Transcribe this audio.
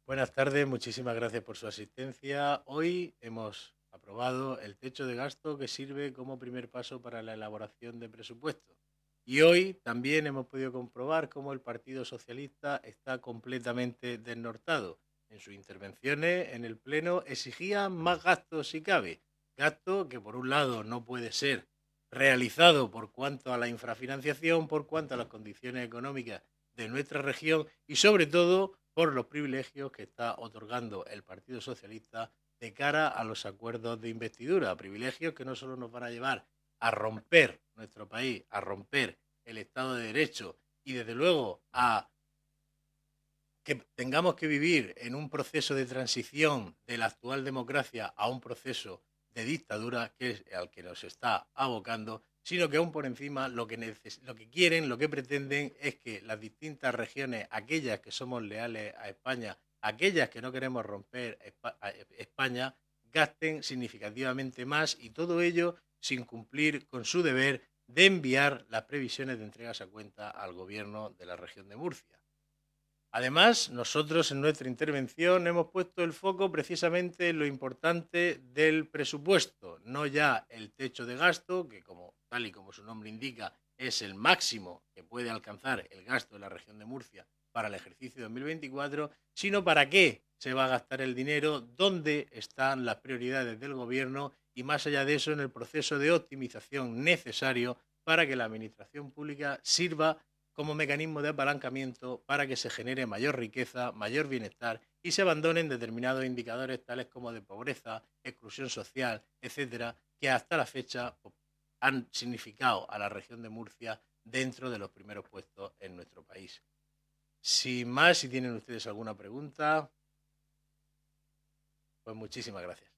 Buenas tardes, muchísimas gracias por su asistencia. Hoy hemos aprobado el techo de gasto que sirve como primer paso para la elaboración de presupuestos. Y hoy también hemos podido comprobar cómo el Partido Socialista está completamente desnortado. En sus intervenciones en el Pleno exigía más gastos si cabe. Gasto que por un lado no puede ser realizado por cuanto a la infrafinanciación, por cuanto a las condiciones económicas de nuestra región y sobre todo por los privilegios que está otorgando el Partido Socialista de cara a los acuerdos de investidura. Privilegios que no solo nos van a llevar a romper nuestro país, a romper el Estado de Derecho y desde luego a que tengamos que vivir en un proceso de transición de la actual democracia a un proceso de dictadura que es al que nos está abocando, sino que aún por encima lo que quieren, lo que pretenden es que las distintas regiones, aquellas que somos leales a España, aquellas que no queremos romper España, gasten significativamente más y todo ello sin cumplir con su deber de enviar las previsiones de entregas a cuenta al gobierno de la región de Murcia. Además, nosotros en nuestra intervención hemos puesto el foco precisamente en lo importante del presupuesto, no ya el techo de gasto, que como tal y como su nombre indica, es el máximo que puede alcanzar el gasto de la región de Murcia para el ejercicio 2024, sino para qué se va a gastar el dinero, dónde están las prioridades del gobierno y más allá de eso en el proceso de optimización necesario para que la administración pública sirva como mecanismo de apalancamiento para que se genere mayor riqueza, mayor bienestar y se abandonen determinados indicadores tales como de pobreza, exclusión social, etcétera, que hasta la fecha han significado a la región de Murcia dentro de los primeros puestos en nuestro país. Sin más, si tienen ustedes alguna pregunta, pues muchísimas gracias.